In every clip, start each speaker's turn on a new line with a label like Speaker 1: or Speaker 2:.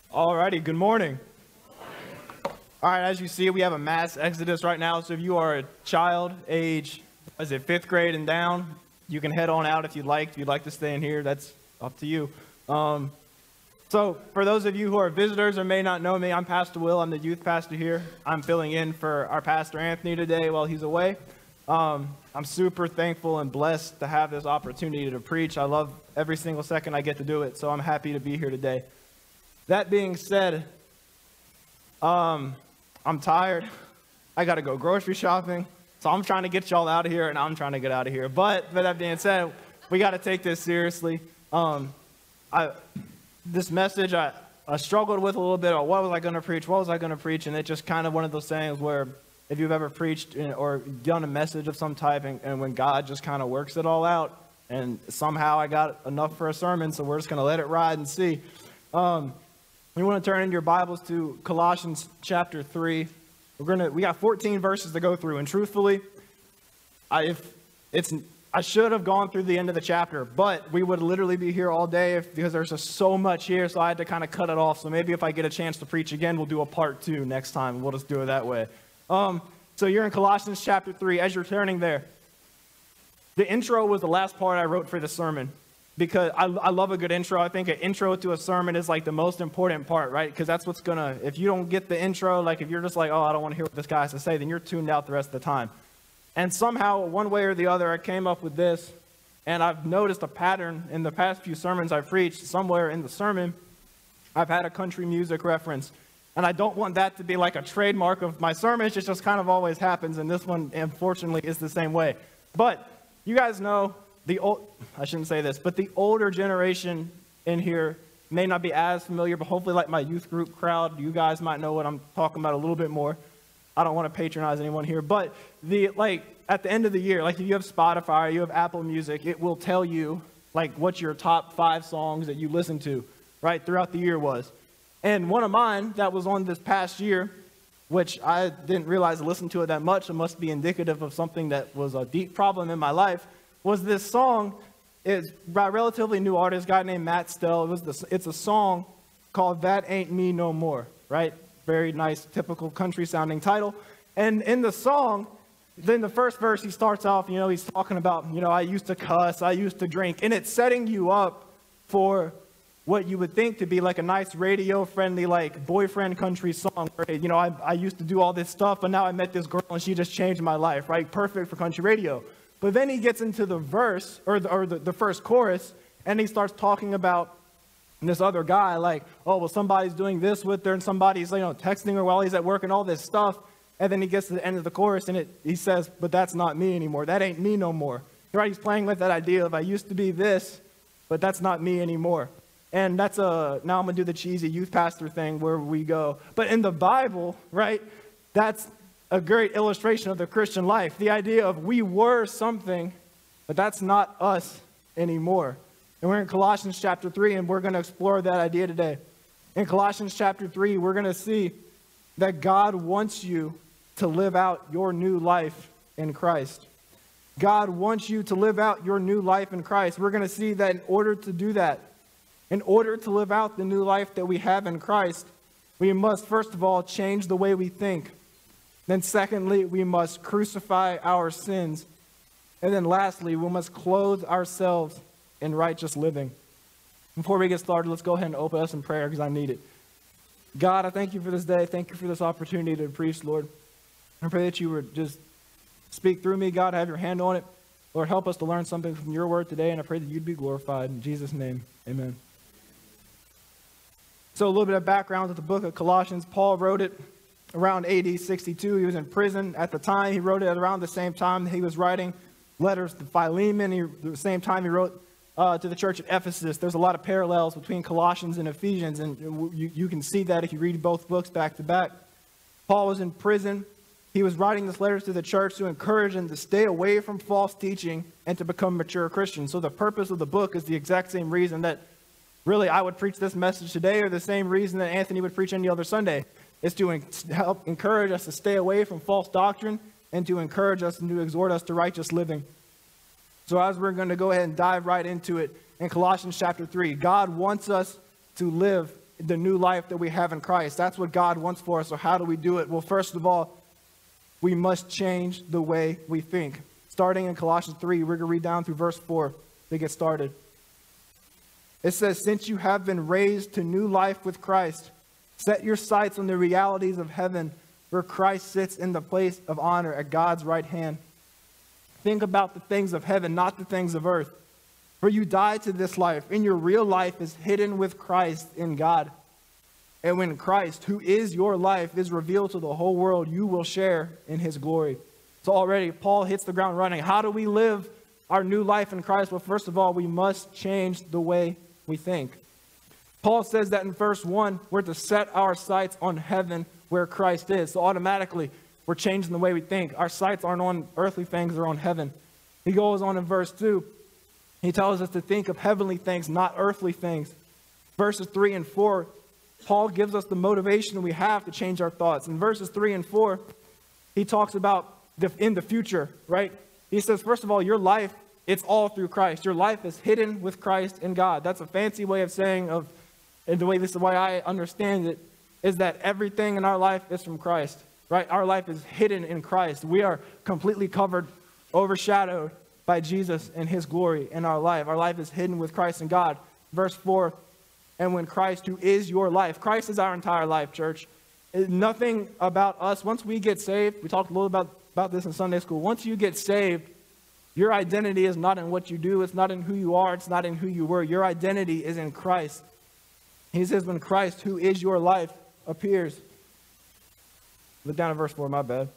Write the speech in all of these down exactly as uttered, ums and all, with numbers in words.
Speaker 1: Alrighty, good morning. All right, as you see, we have a mass exodus right now. So if you are a child, age, is it fifth grade and down, you can head on out if you'd like. If you'd like to stay in here, that's up to you. Um, so for those of you who are visitors or may not know me, I'm Pastor Will. I'm the youth pastor here. I'm filling in for our pastor Anthony today while he's away. Um, I'm super thankful and blessed to have this opportunity to preach. I love every single second I get to do it, so I'm happy to be here today. That being said, um, I'm tired. I got to go grocery shopping. So I'm trying to get y'all out of here, and I'm trying to get out of here. But with that being said, we got to take this seriously. Um, I, this message, I, I struggled with a little bit. Of what was I going to preach? What was I going to preach? And it's just kind of one of those things where if you've ever preached or done a message of some type, and, and when God just kind of works it all out, and somehow I got enough for a sermon, so we're just going to let it ride and see. Um, You want to turn in your Bibles to Colossians chapter three. We're gonna we got fourteen verses to go through, and truthfully, I if it's I should have gone through the end of the chapter, but we would literally be here all day if, because there's just so much here, so I had to kind of cut it off. So maybe if I get a chance to preach again, we'll do a part two next time, and we'll just do it that way. Um, so you're in Colossians chapter three. As you're turning there, the intro was the last part I wrote for the sermon. Because I, I love a good intro. I think an intro to a sermon is like the most important part, right? Because that's what's going to, if you don't get the intro, like if you're just like, oh, I don't want to hear what this guy has to say, then you're tuned out the rest of the time. And somehow, one way or the other, I came up with this. And I've noticed a pattern in the past few sermons I've preached. Somewhere in the sermon, I've had a country music reference. And I don't want that to be like a trademark of my sermons. It just kind of always happens. And this one, unfortunately, is the same way. But you guys know, The old, I shouldn't say this, but the older generation in here may not be as familiar, but hopefully like my youth group crowd, you guys might know what I'm talking about a little bit more. I don't want to patronize anyone here, but the like at the end of the year, like if you have Spotify, you have Apple Music, it will tell you like what your top five songs that you listen to, right, throughout the year was. And one of mine that was on this past year, which I didn't realize I listened to it that much, it must be indicative of something that was a deep problem in my life, was this song. It's by a relatively new artist, a guy named Matt Stell. It was this, it's a song called That Ain't Me No More, right? Very nice, typical country-sounding title. And in the song, then the first verse, he starts off, you know, he's talking about, you know, I used to cuss, I used to drink. And it's setting you up for what you would think to be like a nice radio-friendly, like, boyfriend country song. Where, you know, I, I used to do all this stuff, but now I met this girl, and she just changed my life, right? Perfect for country radio. But then he gets into the verse, or the, or the, the first chorus, and he starts talking about this other guy, like, oh, well, somebody's doing this with her, and somebody's, you know, texting her while he's at work and all this stuff. And then he gets to the end of the chorus, and it, he says, but that's not me anymore. That ain't me no more. Right? He's playing with that idea of I used to be this, but that's not me anymore. And that's a, now I'm going to do the cheesy youth pastor thing where we go. But in the Bible, right, that's a great illustration of the Christian life. The idea of we were something, but that's not us anymore. And we're in Colossians chapter three, and we're going to explore that idea today. In Colossians chapter three, we're going to see that God wants you to live out your new life in Christ. God wants you to live out your new life in Christ. We're going to see that in order to do that, in order to live out the new life that we have in Christ, we must, first of all, change the way we think. Then secondly, we must crucify our sins. And then lastly, we must clothe ourselves in righteous living. Before we get started, let's go ahead and open us in prayer because I need it. God, I thank you for this day. Thank you for this opportunity to preach, Lord. I pray that you would just speak through me, God. Have your hand on it. Lord, help us to learn something from your word today, and I pray that you'd be glorified. In Jesus' name, amen. So a little bit of background to the book of Colossians. Paul wrote it around A D sixty-two. He was in prison at the time. He wrote it around the same time he was writing letters to Philemon. He, at the same time he wrote uh, to the church at Ephesus. There's a lot of parallels between Colossians and Ephesians, and you, you can see that if you read both books back to back. Paul was in prison. He was writing this letter to the church to encourage them to stay away from false teaching and to become mature Christians. So the purpose of the book is the exact same reason that really I would preach this message today, or the same reason that Anthony would preach any other Sunday. It's to help encourage us to stay away from false doctrine and to encourage us and to exhort us to righteous living. So as we're going to go ahead and dive right into it, in Colossians chapter three, God wants us to live the new life that we have in Christ. That's what God wants for us. So how do we do it? Well, first of all, we must change the way we think. Starting in Colossians three, we're going to read down through verse four to get started. It says, since you have been raised to new life with Christ, set your sights on the realities of heaven, where Christ sits in the place of honor at God's right hand. Think about the things of heaven, not the things of earth. For you died to this life, and your real life is hidden with Christ in God. And when Christ, who is your life, is revealed to the whole world, you will share in his glory. So already, Paul hits the ground running. How do we live our new life in Christ? Well, first of all, we must change the way we think. Paul says that in verse one, we're to set our sights on heaven where Christ is. So automatically, we're changing the way we think. Our sights aren't on earthly things, they're on heaven. He goes on in verse two. He tells us to think of heavenly things, not earthly things. Verses three and four, Paul gives us the motivation we have to change our thoughts. In verses three and four, he talks about the, in the future, right? He says, first of all, your life, it's all through Christ. Your life is hidden with Christ in God. That's a fancy way of saying, of, and the way this is why I understand it, is that everything in our life is from Christ, right? Our life is hidden in Christ. We are completely covered, overshadowed by Jesus and his glory in our life. Our life is hidden with Christ and God. Verse four, and when Christ, who is your life, Christ is our entire life, church. It's nothing about us. Once we get saved, we talked a little about, about this in Sunday school. Once you get saved, your identity is not in what you do. It's not in who you are. It's not in who you were. Your identity is in Christ. He says, when Christ, who is your life, appears. Look down at verse four, my bad.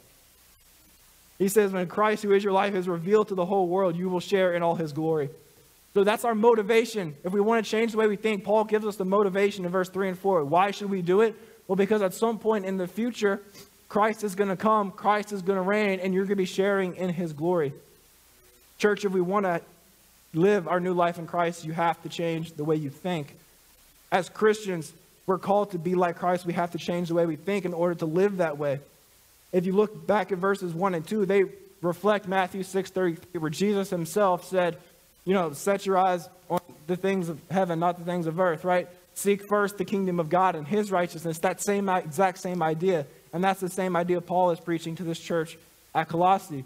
Speaker 1: He says, when Christ, who is your life, is revealed to the whole world, you will share in all his glory. So that's our motivation. If we want to change the way we think, Paul gives us the motivation in verse three and four. Why should we do it? Well, because at some point in the future, Christ is going to come, Christ is going to reign, and you're going to be sharing in his glory. Church, if we want to live our new life in Christ, you have to change the way you think. As Christians, we're called to be like Christ. We have to change the way we think in order to live that way. If you look back at verses one and two, they reflect Matthew six thirty-three, where Jesus himself said, you know, set your eyes on the things of heaven, not the things of earth, right? Seek first the kingdom of God and his righteousness. That same exact same idea. And that's the same idea Paul is preaching to this church at Colossae.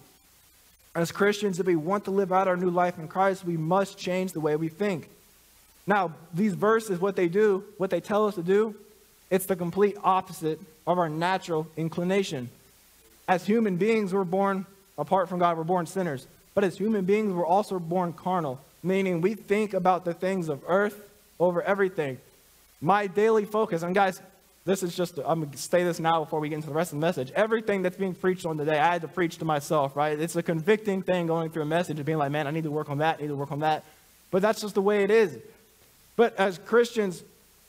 Speaker 1: As Christians, if we want to live out our new life in Christ, we must change the way we think. Now, these verses, what they do, what they tell us to do, it's the complete opposite of our natural inclination. As human beings, we're born apart from God, we're born sinners. But as human beings, we're also born carnal, meaning we think about the things of earth over everything. My daily focus, and guys, this is just, I'm going to say this now before we get into the rest of the message. Everything that's being preached on today, I had to preach to myself, right? It's a convicting thing going through a message and being like, man, I need to work on that, I need to work on that. But that's just the way it is. But as Christians,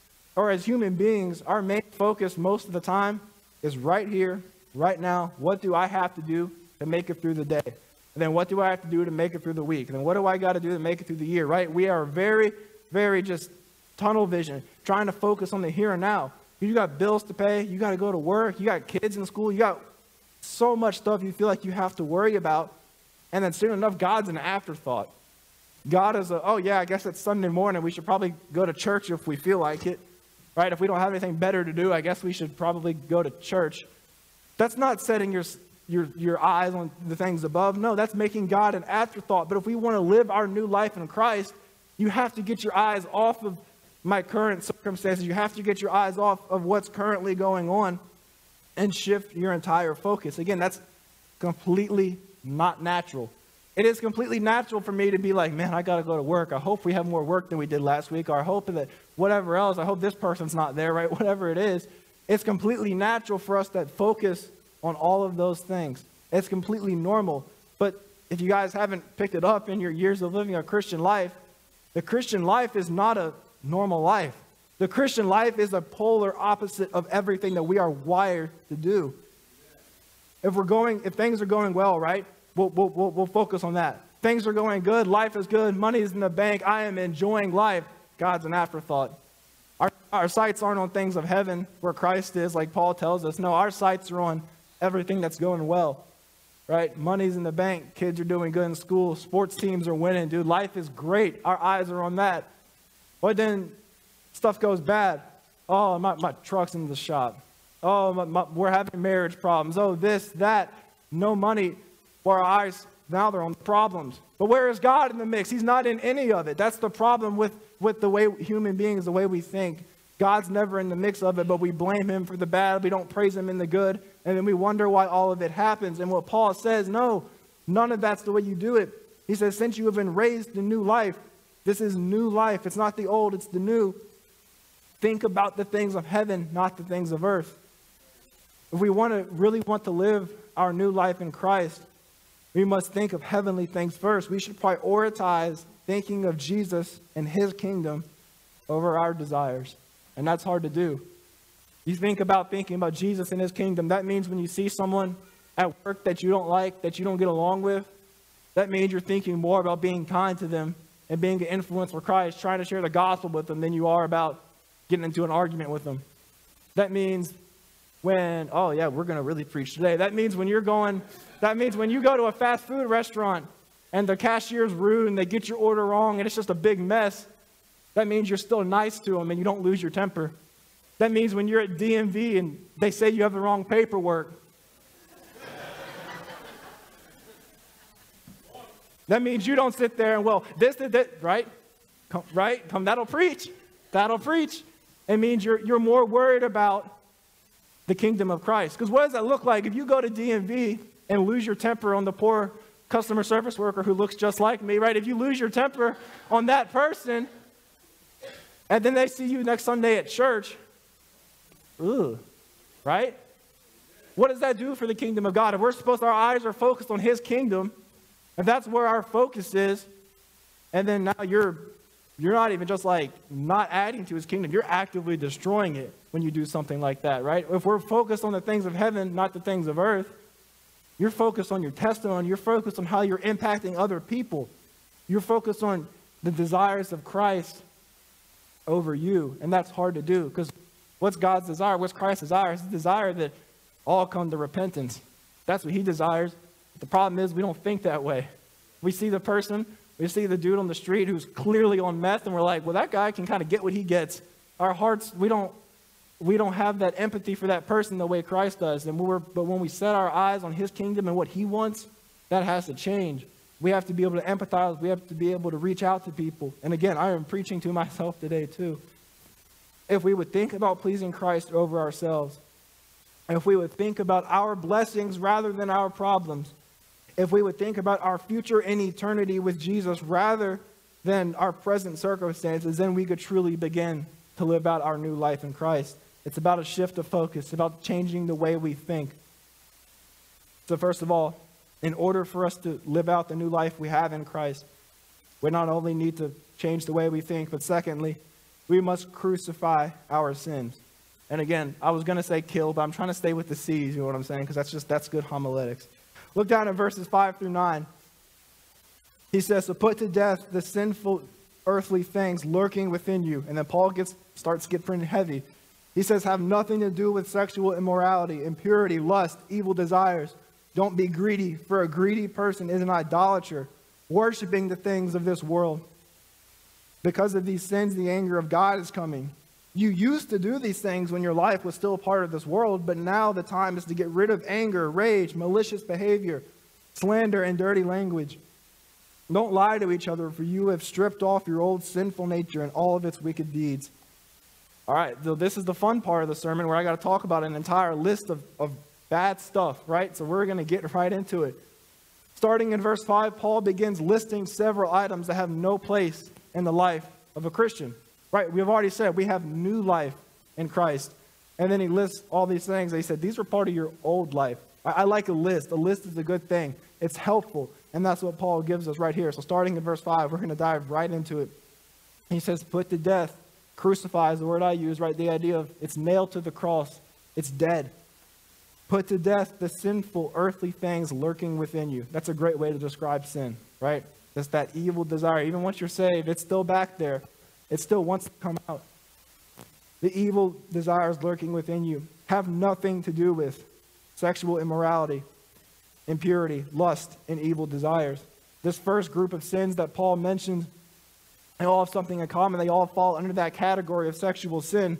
Speaker 1: or as human beings, our main focus most of the time is right here, right now. What do I have to do to make it through the day? And then what do I have to do to make it through the week? And then what do I got to do to make it through the year, right? We are very, very just tunnel vision, trying to focus on the here and now. You got bills to pay. You got to go to work. You got kids in school. You got so much stuff you feel like you have to worry about. And then soon enough, God's an afterthought. God is a, oh yeah, I guess it's Sunday morning. We should probably go to church if we feel like it, right? If we don't have anything better to do, I guess we should probably go to church. That's not setting your, your, your eyes on the things above. No, that's making God an afterthought. But if we want to live our new life in Christ, you have to get your eyes off of my current circumstances. You have to get your eyes off of what's currently going on and shift your entire focus. Again, that's completely not natural. It is completely natural for me to be like, man, I got to go to work. I hope we have more work than we did last week. Or I hope that whatever else, I hope this person's not there, right? Whatever it is, it's completely natural for us to focus on all of those things. It's completely normal. But if you guys haven't picked it up in your years of living a Christian life, the Christian life is not a normal life. The Christian life is a polar opposite of everything that we are wired to do. If we're going, if things are going well, right? We'll, we'll, we'll, we'll focus on that. Things are going good. Life is good. Money is in the bank. I am enjoying life. God's an afterthought. Our, our sights aren't on things of heaven where Christ is, like Paul tells us. No, our sights are on everything that's going well, right? Money's in the bank. Kids are doing good in school. Sports teams are winning. Dude, life is great. Our eyes are on that. But then stuff goes bad. Oh, my, my truck's in the shop. Oh, my, my, we're having marriage problems. Oh, this, that, no money. For our eyes, now they're on the problems. But where is God in the mix? He's not in any of it. That's the problem with, with the way human beings, the way we think. God's never in the mix of it, but we blame him for the bad. We don't praise him in the good. And then we wonder why all of it happens. And what Paul says, no, none of that's the way you do it. He says, since you have been raised in new life, this is new life. It's not the old, it's the new. Think about the things of heaven, not the things of earth. If we want to really want to live our new life in Christ, we must think of heavenly things first. We should prioritize thinking of Jesus and his kingdom over our desires. And that's hard to do. You think about thinking about Jesus and his kingdom. That means when you see someone at work that you don't like, that you don't get along with, that means you're thinking more about being kind to them and being an influence for Christ, trying to share the gospel with them than you are about getting into an argument with them. That means when, oh yeah, we're going to really preach today. That means when you're going, that means when you go to a fast food restaurant and the cashier's rude and they get your order wrong and it's just a big mess, that means you're still nice to them and you don't lose your temper. That means when you're at D M V and they say you have the wrong paperwork. That means you don't sit there and, well, this, this, this right? Come, right? Come, that'll preach. That'll preach. It means you're, you're more worried about the kingdom of Christ. Because what does that look like? If you go to D M V and lose your temper on the poor customer service worker who looks just like me, right? If you lose your temper on that person, and then they see you next Sunday at church, ugh, right? What does that do for the kingdom of God? If we're supposed, our eyes are focused on his kingdom, if that's where our focus is, and then now you're you're not even just like not adding to his kingdom, you're actively destroying it when you do something like that, right? If we're focused on the things of heaven, not the things of earth, you're focused on your testimony, you're focused on how you're impacting other people. You're focused on the desires of Christ over you, and that's hard to do, because what's God's desire? What's Christ's desire? His desire that all come to repentance. That's what he desires. But the problem is we don't think that way. We see the person, we see the dude on the street who's clearly on meth, and we're like, well, that guy can kind of get what he gets. Our hearts, we don't, we don't have that empathy for that person the way Christ does. And we're, but when we set our eyes on his kingdom and what he wants, that has to change. We have to be able to empathize. We have to be able to reach out to people. And again, I am preaching to myself today too. If we would think about pleasing Christ over ourselves, if we would think about our blessings rather than our problems, if we would think about our future in eternity with Jesus rather than our present circumstances, then we could truly begin to live out our new life in Christ. It's about a shift of focus. It's about changing the way we think. So first of all, in order for us to live out the new life we have in Christ, we not only need to change the way we think, but secondly, we must crucify our sins. And again, I was going to say kill, but I'm trying to stay with the C's, you know what I'm saying? Because that's just, that's good homiletics. Look down at verses five through nine. He says, so put to death the sinful earthly things lurking within you. And then Paul gets starts getting pretty heavy. He says, have nothing to do with sexual immorality, impurity, lust, evil desires. Don't be greedy, for a greedy person is an idolater, worshiping the things of this world. Because of these sins, the anger of God is coming. You used to do these things when your life was still a part of this world, but now the time is to get rid of anger, rage, malicious behavior, slander, and dirty language. Don't lie to each other, for you have stripped off your old sinful nature and all of its wicked deeds. All right, so this is the fun part of the sermon where I got to talk about an entire list of, of bad stuff, right? So we're going to get right into it. Starting in verse five, Paul begins listing several items that have no place in the life of a Christian. Right, we've already said we have new life in Christ. And then he lists all these things. He said, these were part of your old life. I, I like a list. A list is a good thing. It's helpful. And that's what Paul gives us right here. So starting in verse five, we're going to dive right into it. He says, put to death, crucify is the word I use, right? The idea of it's nailed to the cross. It's dead. Put to death the sinful earthly things lurking within you. That's a great way to describe sin, right? That's that evil desire. Even once you're saved, it's still back there. It still wants to come out. The evil desires lurking within you have nothing to do with sexual immorality, impurity, lust, and evil desires. This first group of sins that Paul mentioned, they all have something in common. They all fall under that category of sexual sin.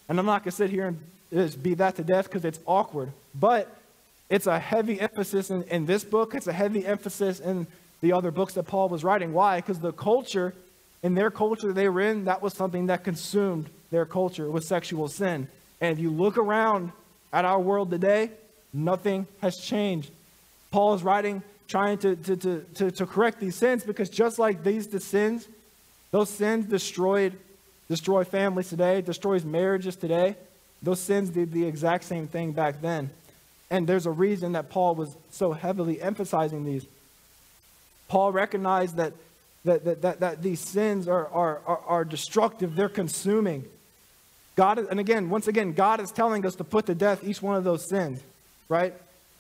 Speaker 1: And I'm not going to sit here and just beat that to death because it's awkward. But it's a heavy emphasis in, in this book. It's a heavy emphasis in the other books that Paul was writing. Why? Because the culture, in their culture they were in, that was something that consumed their culture, was sexual sin. And if you look around at our world today, nothing has changed. Paul is writing, trying to, to, to, to, to correct these sins, because just like these the sins, those sins destroyed, destroy families today, destroys marriages today. Those sins did the exact same thing back then. And there's a reason that Paul was so heavily emphasizing these. Paul recognized that, that, that, that, that these sins are, are, are, are destructive. They're consuming. God, and again, once again, God is telling us to put to death each one of those sins, right?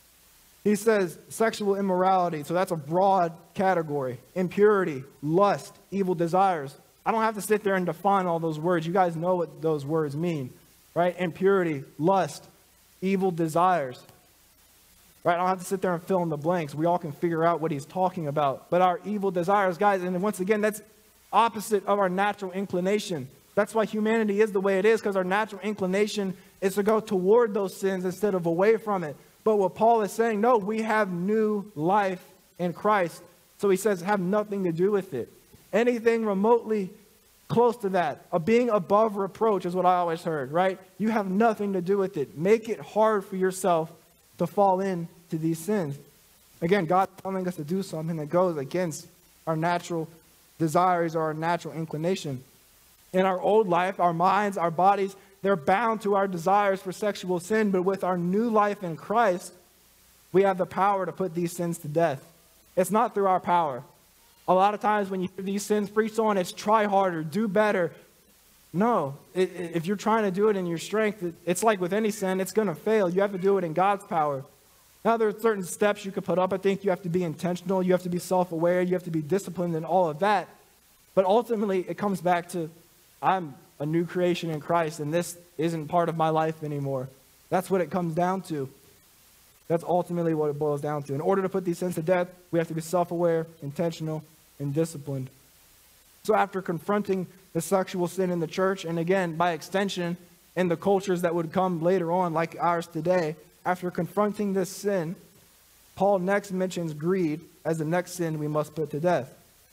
Speaker 1: He says sexual immorality, so that's a broad category. Impurity, lust, evil desires. I don't have to sit there and define all those words. You guys know what those words mean, right? Impurity, lust, evil desires. Right? I don't have to sit there and fill in the blanks. We all can figure out what he's talking about. But our evil desires, guys, and once again, that's opposite of our natural inclination. That's why humanity is the way it is, because our natural inclination is to go toward those sins instead of away from it. But what Paul is saying, no, we have new life in Christ. So he says, have nothing to do with it. Anything remotely close to that, of being above reproach is what I always heard, right? You have nothing to do with it. Make it hard for yourself to fall into these sins. Again, God's telling us to do something that goes against our natural desires or our natural inclination. In our old life, our minds, our bodies, they're bound to our desires for sexual sin, but with our new life in Christ, we have the power to put these sins to death. It's not through our power. A lot of times when you hear these sins preached on, it's try harder, do better. No, it, it, if you're trying to do it in your strength, it, it's like with any sin, it's going to fail. You have to do it in God's power. Now, there are certain steps you could put up. I think you have to be intentional. You have to be self-aware. You have to be disciplined in all of that. But ultimately, it comes back to, I'm a new creation in Christ, and this isn't part of my life anymore. That's what it comes down to. That's ultimately what it boils down to. In order to put these sins to death, we have to be self-aware, intentional, and disciplined. So after confronting the sexual sin in the church, and again, by extension, in the cultures that would come later on, like ours today, after confronting this sin, Paul next mentions greed as the next sin we must put to death.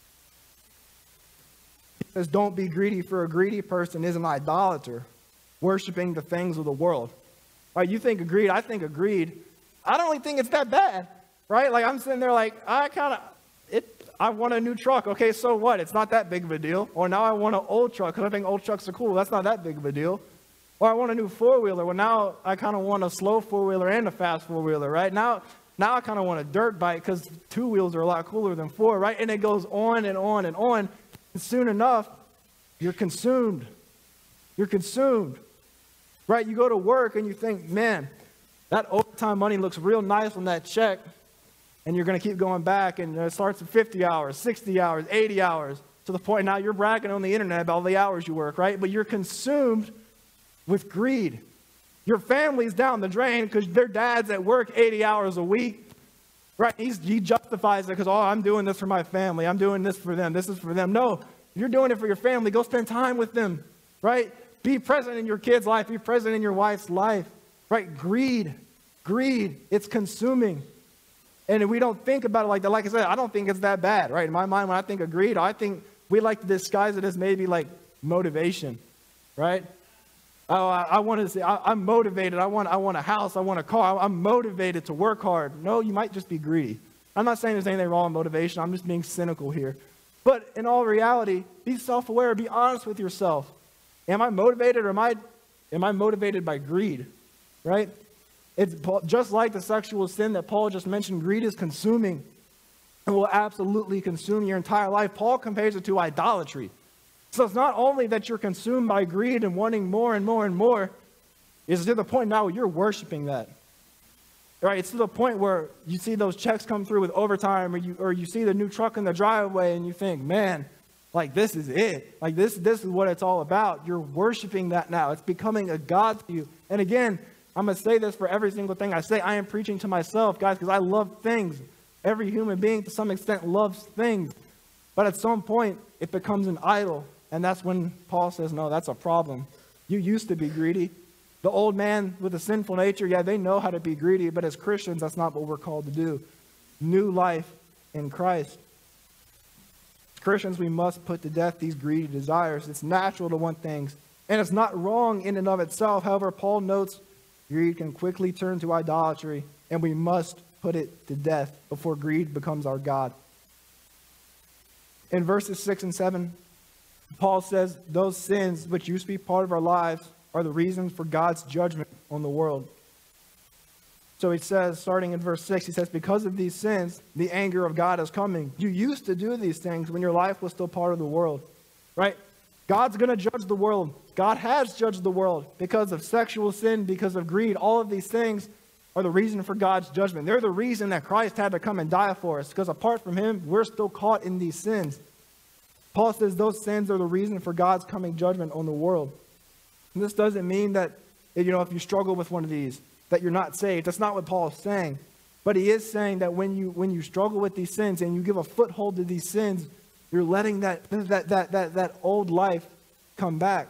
Speaker 1: He says, don't be greedy, for a greedy person is an idolater, worshiping the things of the world. Right? You think of greed, I think of greed. I don't really think it's that bad, right? Like I'm sitting there like, I kind of, it. I want a new truck. Okay, so what? It's not that big of a deal. Or now I want an old truck because I think old trucks are cool. That's not that big of a deal. Or I want a new four-wheeler. Well, now I kind of want a slow four-wheeler and a fast four-wheeler, right? Now, now I kind of want a dirt bike because two wheels are a lot cooler than four, right? And it goes on and on and on. And soon enough, you're consumed. You're consumed, right? You go to work and you think, man, that overtime money looks real nice on that check. And you're going to keep going back, and it starts at fifty hours, sixty hours, eighty hours, to the point now you're bragging on the internet about all the hours you work, right? But you're consumed with greed. Your family's down the drain because their dad's at work eighty hours a week, right? He's, he justifies it because, oh, I'm doing this for my family. I'm doing this for them. This is for them. No, you're doing it for your family. Go spend time with them, right? Be present in your kid's life. Be present in your wife's life, right? Greed, greed, it's consuming. And if we don't think about it like that, like I said, I don't think it's that bad, right? In my mind, when I think of greed, I think we like to disguise it as maybe like motivation, right? Oh, I, I want to say, I, I'm motivated. I want, I want a house. I want a car. I'm motivated to work hard. No, you might just be greedy. I'm not saying there's anything wrong with motivation. I'm just being cynical here. But in all reality, be self-aware. Be honest with yourself. Am I motivated or am I, am I motivated by greed, right? It's just like the sexual sin that Paul just mentioned. Greed is consuming and will absolutely consume your entire life. Paul compares it to idolatry. So it's not only that you're consumed by greed and wanting more and more and more, it's to the point now where you're worshiping that. Right? It's to the point where you see those checks come through with overtime, or you or you see the new truck in the driveway and you think, man, like this is it. Like this, this is what it's all about. You're worshiping that now. It's becoming a god to you. And again, I'm going to say this for every single thing I say. I am preaching to myself, guys, because I love things. Every human being, to some extent, loves things. But at some point, it becomes an idol. And that's when Paul says, no, that's a problem. You used to be greedy. The old man with a sinful nature, yeah, they know how to be greedy, but as Christians, that's not what we're called to do. New life in Christ. As Christians, we must put to death these greedy desires. It's natural to want things, and it's not wrong in and of itself. However, Paul notes greed can quickly turn to idolatry, and we must put it to death before greed becomes our God. In verses six and seven, Paul says those sins which used to be part of our lives are the reasons for God's judgment on the world. So he says, starting in verse six, he says, because of these sins, the anger of God is coming. You used to do these things when your life was still part of the world, right? God's going to judge the world. God has judged the world because of sexual sin, because of greed. All of these things are the reason for God's judgment. They're the reason that Christ had to come and die for us, because apart from him, we're still caught in these sins. Paul says those sins are the reason for God's coming judgment on the world. And this doesn't mean that, you know, if you struggle with one of these, that you're not saved. That's not what Paul is saying. But he is saying that when you when you struggle with these sins and you give a foothold to these sins, you're letting that that that that, that old life come back.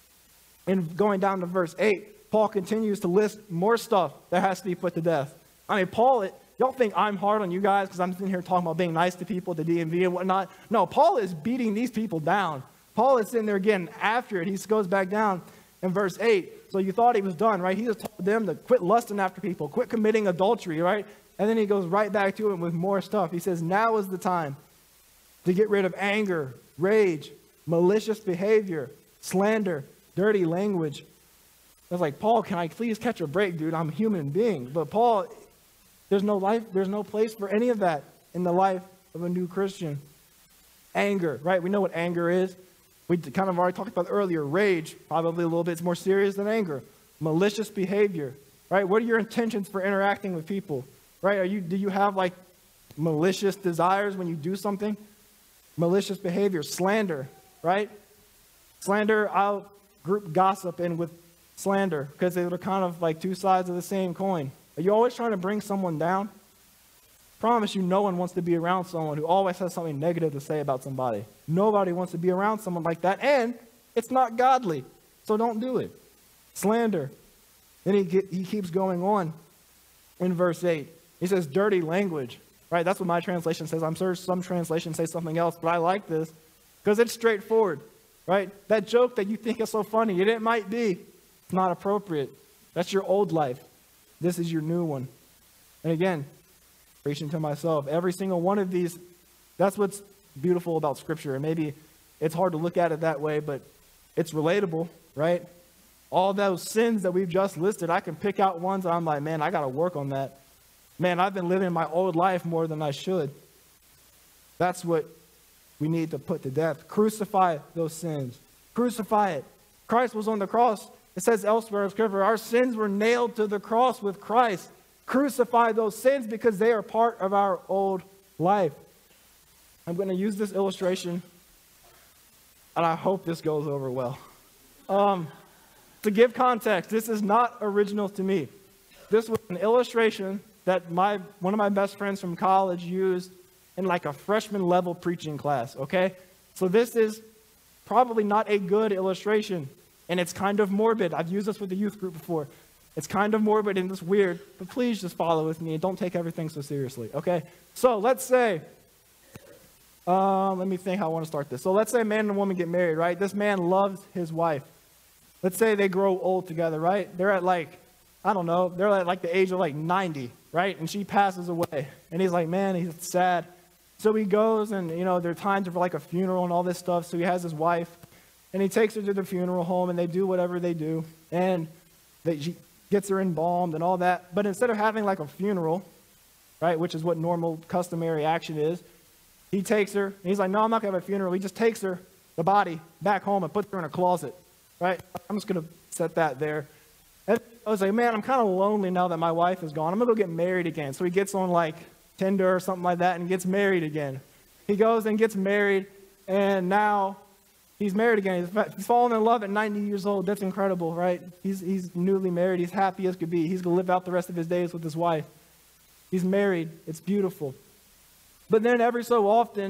Speaker 1: And going down to verse eight, Paul continues to list more stuff that has to be put to death. I mean, Paul, it, y'all think I'm hard on you guys because I'm sitting here talking about being nice to people at the D M V and whatnot. No, Paul is beating these people down. Paul is sitting there getting after it. He goes back down in verse eight. So you thought he was done, right? He just told them to quit lusting after people, quit committing adultery, right? And then he goes right back to it with more stuff. He says, now is the time to get rid of anger, rage, malicious behavior, slander, dirty language. I was like, Paul, can I please catch a break, dude? I'm a human being. But Paul, there's no life, there's no place for any of that in the life of a new Christian. Anger, right? We know what anger is. We kind of already talked about earlier. Rage, probably a little bit more serious than anger. Malicious behavior, right? What are your intentions for interacting with people, right? Are you, do you have like malicious desires when you do something? Malicious behavior, slander, right? Slander, I'll group gossip in with slander because they're kind of like two sides of the same coin. Are you always trying to bring someone down? Promise you, no one wants to be around someone who always has something negative to say about somebody. Nobody wants to be around someone like that, and it's not godly, so don't do it. Slander. Then he, get, he keeps going on in verse eight. He says dirty language, right? That's what my translation says. I'm sure some translations say something else, but I like this because it's straightforward, right? That joke that you think is so funny, and it might be, it's not appropriate. That's your old life. This is your new one. And again, preaching to myself, every single one of these, that's what's beautiful about Scripture. And maybe it's hard to look at it that way, but it's relatable, right? All those sins that we've just listed, I can pick out ones that I'm like, man, I got to work on that. Man, I've been living my old life more than I should. That's what we need to put to death. Crucify those sins. Crucify it. Christ was on the cross. It says elsewhere in Scripture, our sins were nailed to the cross with Christ. Crucify those sins because they are part of our old life. I'm going to use this illustration, and I hope this goes over well. Um, to give context, this is not original to me. This was an illustration that my one of my best friends from college used in like a freshman level preaching class, okay? So this is probably not a good illustration, and it's kind of morbid. I've used this with the youth group before. It's kind of morbid and it's weird, but please just follow with me and don't take everything so seriously, okay? So let's say, um, let me think how I want to start this. So let's say a man and a woman get married, right? This man loves his wife. Let's say they grow old together, right? They're at like, I don't know, they're at like the age of like ninety, right? And she passes away. And he's like, man, he's sad. So he goes and, you know, there are times for like a funeral and all this stuff. So he has his wife and he takes her to the funeral home and they do whatever they do. And they, she gets her embalmed and all that. But instead of having like a funeral, right, which is what normal customary action is, he takes her and he's like, no, I'm not going to have a funeral. He just takes her, the body, back home and puts her in a closet, right? I'm just going to set that there. And I was like, man, I'm kind of lonely now that my wife is gone. I'm going to go get married again. So he gets on like Tinder or something like that and gets married again. He goes and gets married, and now he's married again. He's, he's fallen in love at ninety years old. That's incredible, right? He's, he's newly married. He's happy as could be. He's going to live out the rest of his days with his wife. He's married. It's beautiful. But then every so often,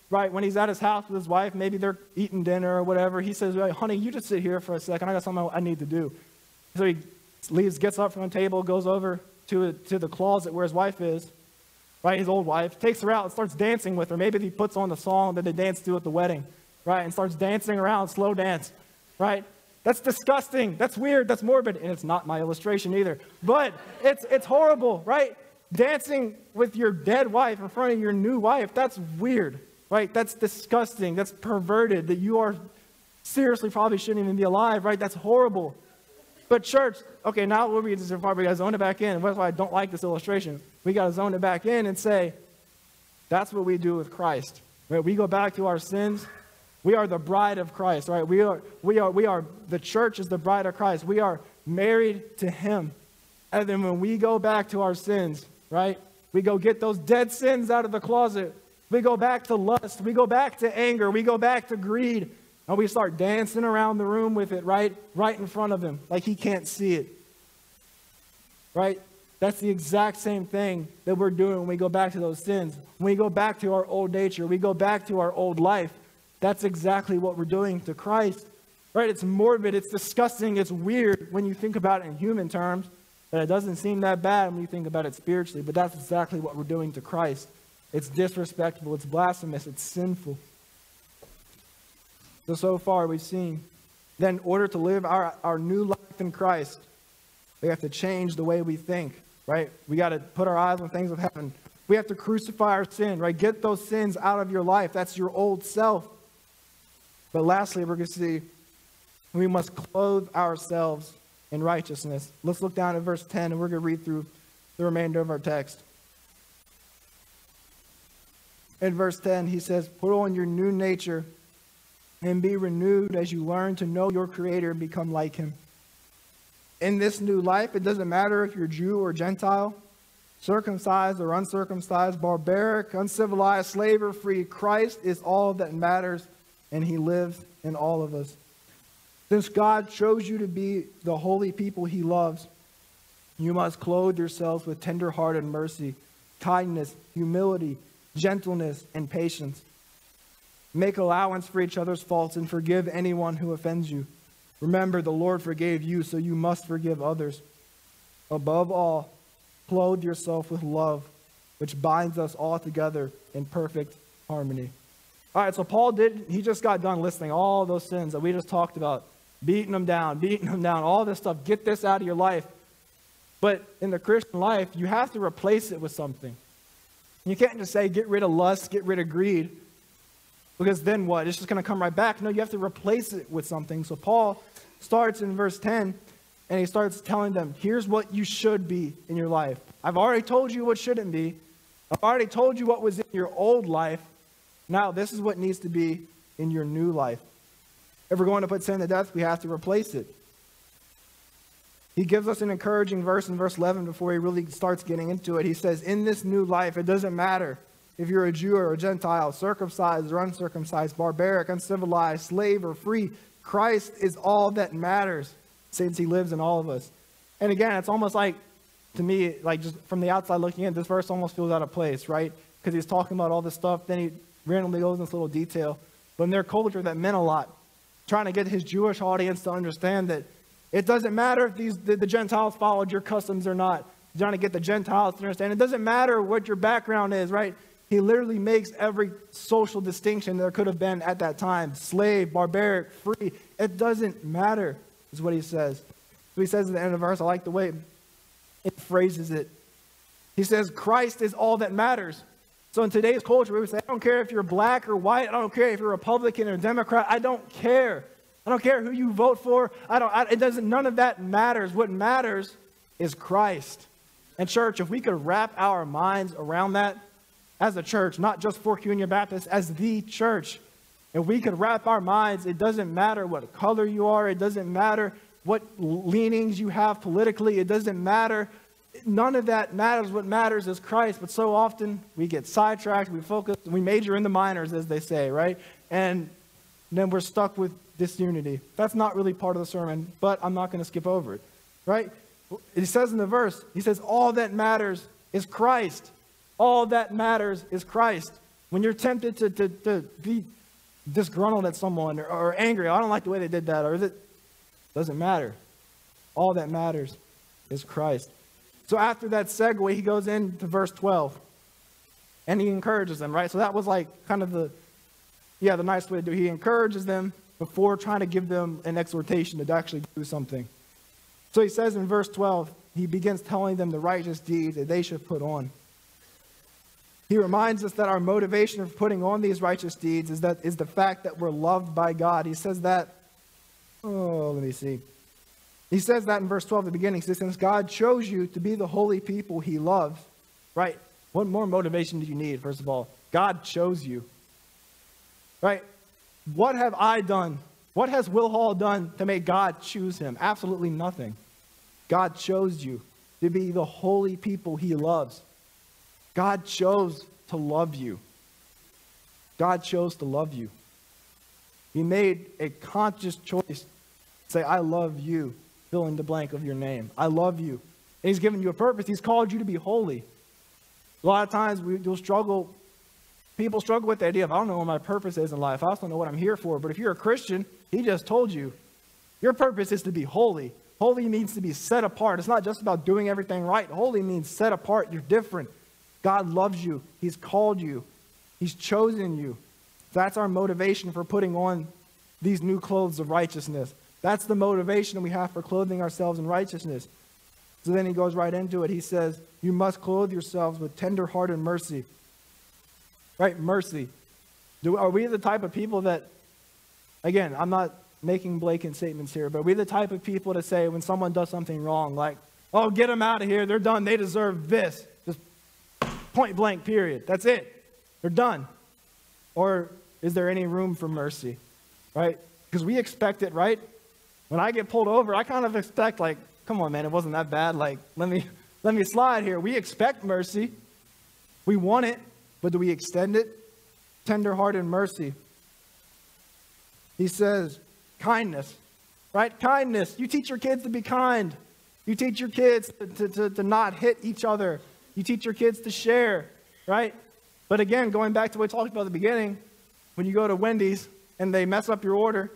Speaker 1: right? When he's at his house with his wife, maybe they're eating dinner or whatever. He says, hey, honey, you just sit here for a second. I got something I need to do. So he leaves, gets up from the table, goes over to, to the closet where his wife is, right? His old wife, takes her out and starts dancing with her. Maybe he puts on the song that they danced to at the wedding, right? And starts dancing around, slow dance, right? That's disgusting. That's weird. That's morbid. And it's not my illustration either. But it's it's horrible, right? Dancing with your dead wife in front of your new wife, that's weird, right? That's disgusting. That's perverted. That you are seriously probably shouldn't even be alive, right? That's horrible. But church, okay, now we'll read this part. We got to zone it back in. That's why I don't like this illustration. We got to zone it back in and say, that's what we do with Christ, right? We go back to our sins. We are the bride of Christ, right? We are, we are, we are, the church is the bride of Christ. We are married to him. And then when we go back to our sins, right? We go get those dead sins out of the closet. We go back to lust. We go back to anger. We go back to greed. And we start dancing around the room with it, right? Right in front of him, like he can't see it. Right? That's the exact same thing that we're doing when we go back to those sins. When we go back to our old nature, we go back to our old life. That's exactly what we're doing to Christ. Right? It's morbid, it's disgusting, it's weird when you think about it in human terms, but it doesn't seem that bad when you think about it spiritually, but that's exactly what we're doing to Christ. It's disrespectful, it's blasphemous, it's sinful. So, so far we've seen that in order to live our, our new life in Christ, we have to change the way we think, right? We got to put our eyes on things of heaven. We have to crucify our sin, right? Get those sins out of your life. That's your old self. But lastly, we're going to see we must clothe ourselves in righteousness. Let's look down at verse ten, and we're going to read through the remainder of our text. In verse ten, he says, put on your new nature and be renewed as you learn to know your Creator and become like him. In this new life, it doesn't matter if you're Jew or Gentile, circumcised or uncircumcised, barbaric, uncivilized, slave or free. Christ is all that matters, and he lives in all of us. Since God chose you to be the holy people he loves, you must clothe yourselves with tender-hearted mercy, kindness, humility, gentleness, and patience. Make allowance for each other's faults and forgive anyone who offends you. Remember, the Lord forgave you, so you must forgive others. Above all, clothe yourself with love, which binds us all together in perfect harmony. All right, so Paul did, he just got done listing all those sins that we just talked about, beating them down, beating them down, all this stuff. Get this out of your life. But in the Christian life, you have to replace it with something. You can't just say, get rid of lust, get rid of greed, because then what? It's just going to come right back. No, you have to replace it with something. So Paul starts in verse ten, and he starts telling them, here's what you should be in your life. I've already told you what shouldn't be. I've already told you what was in your old life. Now, this is what needs to be in your new life. If we're going to put sin to death, we have to replace it. He gives us an encouraging verse in verse eleven before he really starts getting into it. He says, in this new life, it doesn't matter if you're a Jew or a Gentile, circumcised or uncircumcised, barbaric, uncivilized, slave or free. Christ is all that matters since he lives in all of us. And again, it's almost like, to me, like just from the outside looking in, this verse almost feels out of place, right? Because he's talking about all this stuff, then he randomly goes into this little detail. But in their culture, that meant a lot. Trying to get his Jewish audience to understand that it doesn't matter if these the, the Gentiles followed your customs or not. Trying to get the Gentiles to understand. It doesn't matter what your background is, right? He literally makes every social distinction there could have been at that time. Slave, barbaric, free. It doesn't matter, is what he says. So he says at the end of the verse, I like the way it phrases it. He says, Christ is all that matters. So in today's culture, we would say, I don't care if you're black or white. I don't care if you're Republican or Democrat. I don't care. I don't care who you vote for. I don't, I, it doesn't, none of that matters. What matters is Christ. And church, if we could wrap our minds around that, as a church, not just Fort Union Baptist, as the church. If we could wrap our minds, it doesn't matter what color you are. It doesn't matter what leanings you have politically. It doesn't matter. None of that matters. What matters is Christ. But so often we get sidetracked. We focus. We major in the minors, as they say, right? And then we're stuck with disunity. That's not really part of the sermon, but I'm not going to skip over it, right? He says in the verse, he says, all that matters is Christ. All that matters is Christ. When you're tempted to, to, to be disgruntled at someone or, or angry, I don't like the way they did that, or it doesn't matter. All that matters is Christ. So after that segue, he goes into verse twelve, and he encourages them, right? So that was like kind of the, yeah, the nice way to do it. He encourages them before trying to give them an exhortation to actually do something. So he says in verse twelve, he begins telling them the righteous deeds that they should put on. He reminds us that our motivation for putting on these righteous deeds is that is the fact that we're loved by God. He says that, oh, let me see. He says that in verse twelve at the beginning. He says, since God chose you to be the holy people he loves, right? What more motivation do you need, first of all? God chose you, right? What have I done? What has Will Hall done to make God choose him? Absolutely nothing. God chose you to be the holy people he loves. God chose to love you. God chose to love you. He made a conscious choice to say, I love you, fill in the blank of your name. I love you. And he's given you a purpose. He's called you to be holy. A lot of times we will struggle, people struggle with the idea of, I don't know what my purpose is in life. I also don't know what I'm here for. But if you're a Christian, he just told you, your purpose is to be holy. Holy means to be set apart. It's not just about doing everything right. Holy means set apart. You're different. God loves you. He's called you. He's chosen you. That's our motivation for putting on these new clothes of righteousness. That's the motivation we have for clothing ourselves in righteousness. So then he goes right into it. He says, you must clothe yourselves with tender heart and mercy. Right? Mercy. Do, are we the type of people that, again, I'm not making blatant statements here, but are we the type of people to say when someone does something wrong, like, oh, get them out of here. They're done. They deserve this. Just point blank, period. That's it. They're done. Or is there any room for mercy? Right? Because we expect it, right? When I get pulled over, I kind of expect, like, come on, man, it wasn't that bad. Like, let me let me slide here. We expect mercy. We want it, but do we extend it? Tender heart and mercy. He says, kindness, right? Kindness. You teach your kids to be kind. You teach your kids to, to, to, to not hit each other. You teach your kids to share, right? But again, going back to what we talked about at the beginning, when you go to Wendy's and they mess up your order,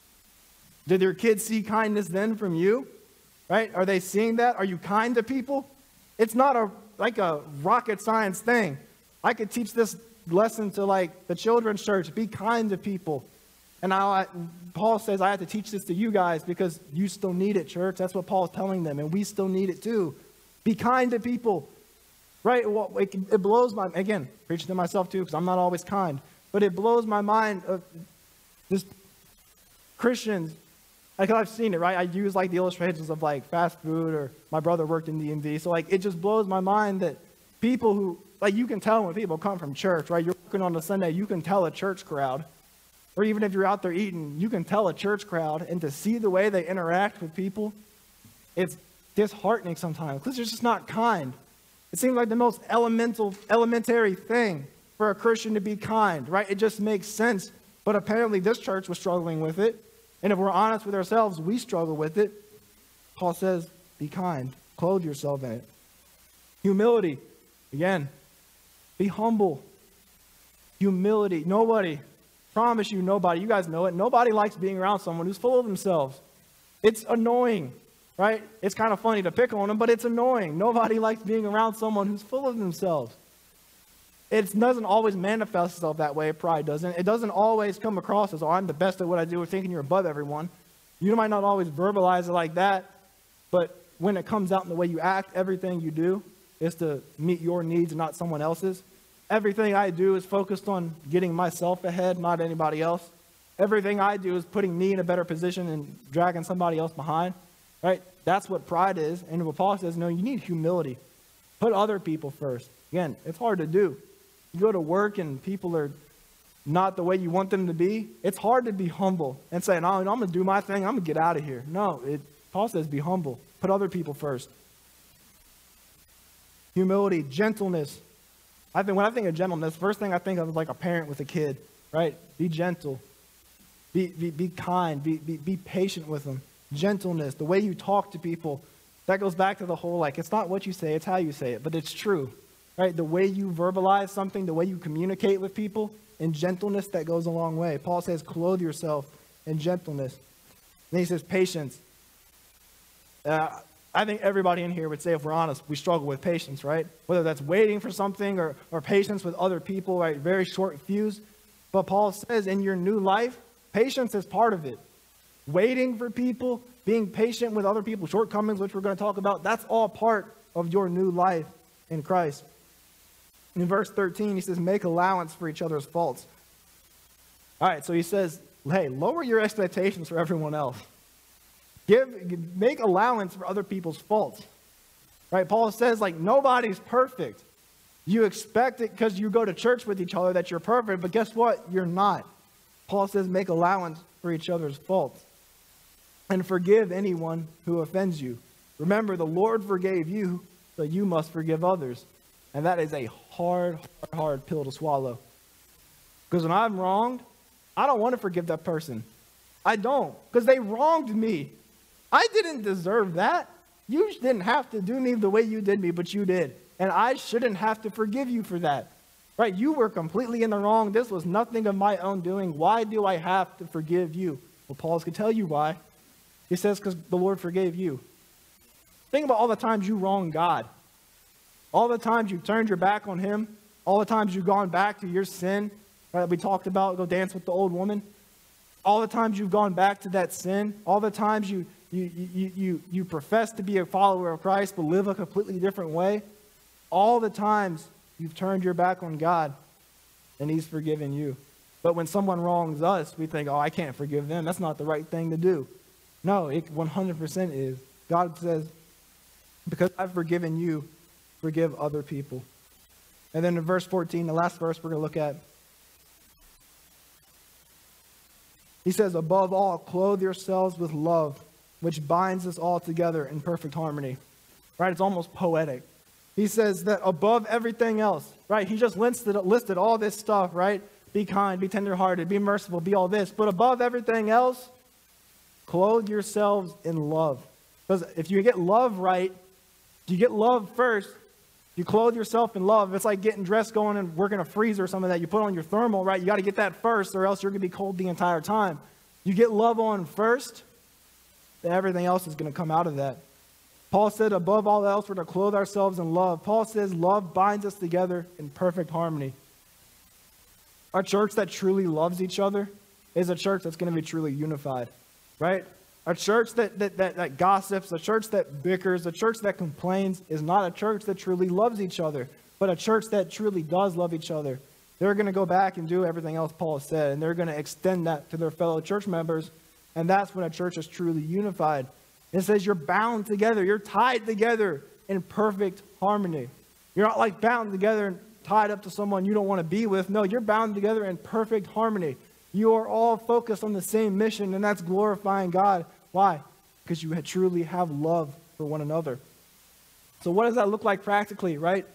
Speaker 1: did your kids see kindness then from you? Right? Are they seeing that? Are you kind to people? It's not a like a rocket science thing. I could teach this lesson to like the children's church. Be kind to people. And now I, Paul says I have to teach this to you guys because you still need it, church. That's what Paul's telling them, and we still need it too. Be kind to people. Right? Well, it, it blows my, again, preaching to myself too because I'm not always kind. But it blows my mind of just Christians. Like I've seen it, right? I use like the illustrations of like fast food, or my brother worked in D M V. So like it just blows my mind that people who, like you can tell when people come from church, right? You're working on a Sunday, you can tell a church crowd. Or even if you're out there eating, you can tell a church crowd. And to see the way they interact with people, it's disheartening sometimes because it's just not kind. It seems like the most elemental, elementary thing for a Christian to be kind, right? It just makes sense. But apparently this church was struggling with it. And if we're honest with ourselves, we struggle with it. Paul says, be kind. Clothe yourself in it. Humility. Again, be humble. Humility. Nobody, promise you nobody, you guys know it, nobody likes being around someone who's full of themselves. It's annoying, right? It's kind of funny to pick on them, but it's annoying. Nobody likes being around someone who's full of themselves. It doesn't always manifest itself that way. Pride doesn't. It doesn't always come across as, oh, I'm the best at what I do, or thinking you're above everyone. You might not always verbalize it like that, but when it comes out in the way you act, everything you do is to meet your needs and not someone else's. Everything I do is focused on getting myself ahead, not anybody else. Everything I do is putting me in a better position and dragging somebody else behind, right? That's what pride is. And what Paul says, no, you need humility. Put other people first. Again, it's hard to do. You go to work and people are not the way you want them to be. It's hard to be humble and say, no, I'm going to do my thing. I'm going to get out of here. No, it, Paul says be humble. Put other people first. Humility, gentleness. I think when I think of gentleness, the first thing I think of is like a parent with a kid, right? Be gentle. Be, be, be kind. Be, be, be patient with them. Gentleness, the way you talk to people. That goes back to the whole, like, it's not what you say, it's how you say it. But it's true. right? The way you verbalize something, the way you communicate with people, in gentleness that goes a long way. Paul says, clothe yourself in gentleness. Then he says, patience. Uh, I think everybody in here would say, if we're honest, we struggle with patience, right? Whether that's waiting for something or, or patience with other people, right? Very short fuse. But Paul says in your new life, patience is part of it. Waiting for people, being patient with other people's shortcomings, which we're going to talk about, that's all part of your new life in Christ. In verse thirteen, he says, make allowance for each other's faults. All right, so he says, hey, lower your expectations for everyone else. Give, make allowance for other people's faults. Right? Paul says, like, nobody's perfect. You expect it because you go to church with each other that you're perfect, but guess what? You're not. Paul says, make allowance for each other's faults. And forgive anyone who offends you. Remember, the Lord forgave you, so you must forgive others. And that is a hard, hard, hard pill to swallow. Because when I'm wronged, I don't want to forgive that person. I don't, because they wronged me. I didn't deserve that. You didn't have to do me the way you did me, but you did. And I shouldn't have to forgive you for that. Right? You were completely in the wrong. This was nothing of my own doing. Why do I have to forgive you? Well, Paul can tell you why. He says, because the Lord forgave you. Think about all the times you wronged God. All the times you've turned your back on him. All the times you've gone back to your sin. Right? We talked about, go dance with the old woman. All the times you've gone back to that sin. All the times you, you, you, you, you profess to be a follower of Christ, but live a completely different way. All the times you've turned your back on God, and he's forgiven you. But when someone wrongs us, we think, oh, I can't forgive them. That's not the right thing to do. No, it one hundred percent is. God says, because I've forgiven you, forgive other people. And then in verse fourteen, the last verse we're going to look at, he says, above all, clothe yourselves with love, which binds us all together in perfect harmony. Right? It's almost poetic. He says that above everything else, right? He just listed, listed all this stuff, right? Be kind, be tenderhearted, be merciful, be all this. But above everything else, clothe yourselves in love. Because if you get love right, you get love first, you clothe yourself in love. It's like getting dressed, going and working a freezer or something that you put on your thermal, right? You got to get that first, or else you're going to be cold the entire time. You get love on first, then everything else is going to come out of that. Paul said, above all else, we're to clothe ourselves in love. Paul says love binds us together in perfect harmony. A church that truly loves each other is a church that's going to be truly unified, right? A church that, that, that, that gossips, a church that bickers, a church that complains is not a church that truly loves each other, but a church that truly does love each other. They're going to go back and do everything else Paul said, and they're going to extend that to their fellow church members, and that's when a church is truly unified. It says you're bound together, you're tied together in perfect harmony. You're not like bound together and tied up to someone you don't want to be with. No, you're bound together in perfect harmony. You are all focused on the same mission, and that's glorifying God. Why? Because you truly have love for one another. So what does that look like practically, right?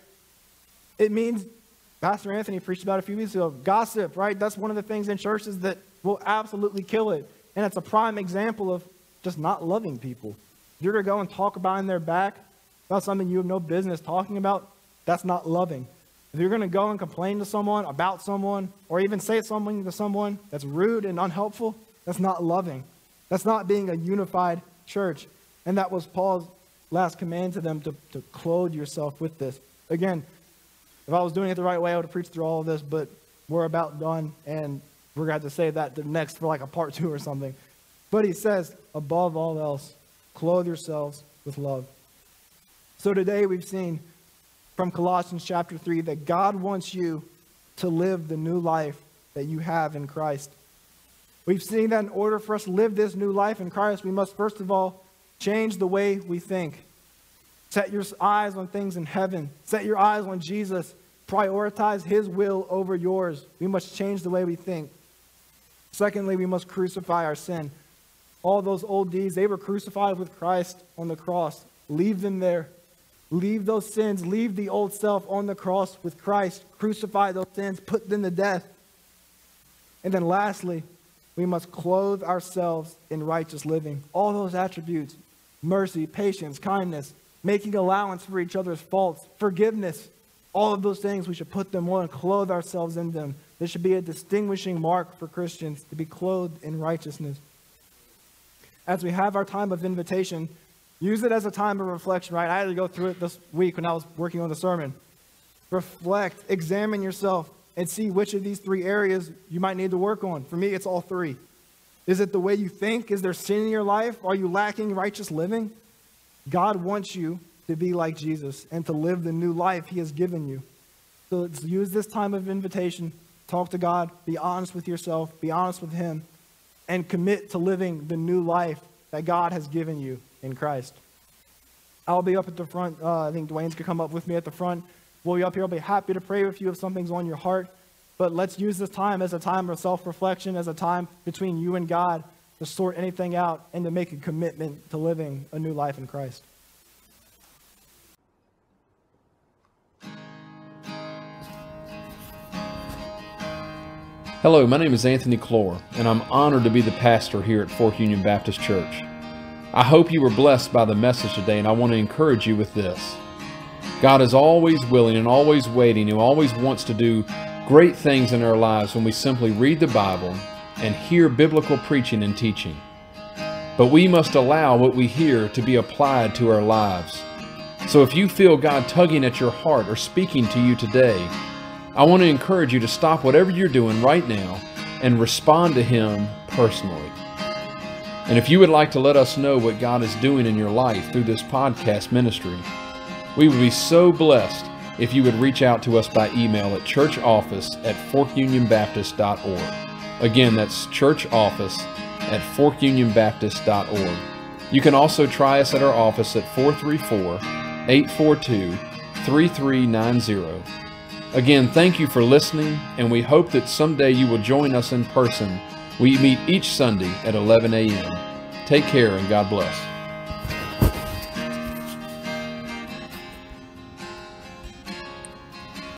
Speaker 1: It means, Pastor Anthony preached about a few weeks ago, gossip, right? That's one of the things in churches that will absolutely kill it. And it's a prime example of just not loving people. If you're going to go and talk behind their back about something you have no business talking about, that's not loving. If you're going to go and complain to someone about someone, or even say something to someone that's rude and unhelpful, that's not loving. That's not being a unified church. And that was Paul's last command to them, to, to clothe yourself with this. Again, if I was doing it the right way, I would have preached through all of this, but we're about done, and we're going to have to save that to next for like a part two or something. But he says, above all else, clothe yourselves with love. So today we've seen from Colossians chapter three that God wants you to live the new life that you have in Christ. We've seen that in order for us to live this new life in Christ, we must first of all change the way we think. Set your eyes on things in heaven. Set your eyes on Jesus. Prioritize his will over yours. We must change the way we think. Secondly, we must crucify our sin. All those old deeds, they were crucified with Christ on the cross. Leave them there. Leave those sins. Leave the old self on the cross with Christ. Crucify those sins. Put them to death. And then lastly, we must clothe ourselves in righteous living. All those attributes, mercy, patience, kindness, making allowance for each other's faults, forgiveness, All of those things, we should put them on, clothe ourselves in them. There should be a distinguishing mark for Christians to be clothed in righteousness. As we have our time of invitation, use it as a time of reflection, right? I had to go through it this week when I was working on the sermon. Reflect, examine yourself, and see which of these three areas you might need to work on. For me, it's all three. Is it the way you think? Is there sin in your life? Are you lacking righteous living? God wants you to be like Jesus and to live the new life he has given you. So let's use this time of invitation, talk to God, be honest with yourself, be honest with him, and commit to living the new life that God has given you in Christ. I'll be up at the front. Uh, I think Dwayne's going to come up with me at the front. We'll be up here. I'll be happy to pray with you if something's on your heart. But let's use this time as a time of self-reflection, as a time between you and God to sort anything out and to make a commitment to living a new life in Christ.
Speaker 2: Hello, my name is Anthony Clore, and I'm honored to be the pastor here at Fork Union Baptist Church. I hope you were blessed by the message today, and I want to encourage you with this. God is always willing and always waiting and always wants to do great things in our lives when we simply read the Bible and hear biblical preaching and teaching. But we must allow what we hear to be applied to our lives. So if you feel God tugging at your heart or speaking to you today, I want to encourage you to stop whatever you're doing right now and respond to Him personally. And if you would like to let us know what God is doing in your life through this podcast ministry, we would be so blessed if you would reach out to us by email at churchoffice at fork union baptist dot org. Again, that's churchoffice at fork union baptist dot org. You can also try us at our office at four three four, eight four two, three three nine zero. Again, thank you for listening, and we hope that someday you will join us in person. We meet each Sunday at eleven a m Take care and God bless.